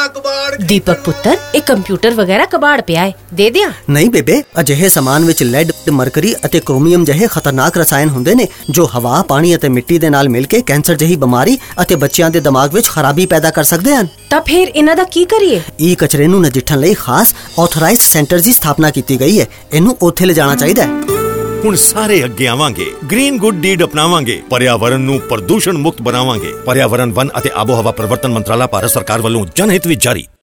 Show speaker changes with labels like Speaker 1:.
Speaker 1: ਕਬਾੜ।
Speaker 2: ਦੀਪਕ ਪੁੱਤਰ, ਇਹ ਕੰਪਿਊਟਰ ਵਗੈਰਾ ਕਬਾੜ ਪਿਆ ਹੈ, ਦੇ ਦਿਆਂ?
Speaker 3: ਨਹੀਂ ਬੇਬੇ, ਅਜਿਹੇ ਸਮਾਨ ਵਿੱਚ ਲੈਡ, ਮਰਕਰੀ ਅਤੇ ਕ੍ਰੋਮੀਅਮ ਜਿਹੇ ਖਤਰਨਾਕ ਰਸਾਇਣ ਹੁੰਦੇ ਨੇ ਜੋ ਹਵਾ, ਪਾਣੀ ਅਤੇ ਮਿੱਟੀ ਦੇ ਨਾਲ ਮਿਲ ਕੇ ਕੈਂਸਰ ਜਿਹੀ ਬਿਮਾਰੀ ਅਤੇ ਬੱਚਿਆਂ ਦੇ ਦਿਮਾਗ ਵਿੱਚ ਖਰਾਬੀ ਪੈਦਾ ਕਰ ਸਕਦੇ ਹਨ।
Speaker 2: ਤਾਂ ਫਿਰ ਇਹਨਾਂ ਦਾ ਕੀ ਕਰੀਏ?
Speaker 3: ਇਹ ਕਚਰੇ ਨੂੰ ਨਜਿੱਠਣ ਲਈ ਖਾਸ ਆਥੋਰਾਈਜ਼ਡ ਸੈਂਟਰ ਦੀ ਸਥਾਪਨਾ ਕੀਤੀ ਗਈ ਹੈ। ਇਹਨੂੰ ਉੱਥੇ ਲਿਜਾਣਾ ਚਾਹੀਦਾ ਹੈ।
Speaker 1: ਹੁਣ ਸਾਰੇ ਅੱਗੇ ਆਵਾਂਗੇ, ਗ੍ਰੀਨ ਗੁੱਡ ਡੀਡ ਅਪਣਾਵਾਂਗੇ, ਪਰਿਆਵਰਨ ਨੂੰ ਪ੍ਰਦੂਸ਼ਣ ਮੁਕਤ ਬਣਾਵਾਂਗੇ। ਪਰਿਆਵਰਨ, ਵਨ ਅਤੇ ਆਬੋ ਹਵਾ ਪਰਿਵਰਤਨ ਮੰਤਰਾਲਾ, ਭਾਰਤ ਸਰਕਾਰ ਵੱਲੋਂ ਜਨਹਿਤ ਵਿੱਚ ਜਾਰੀ।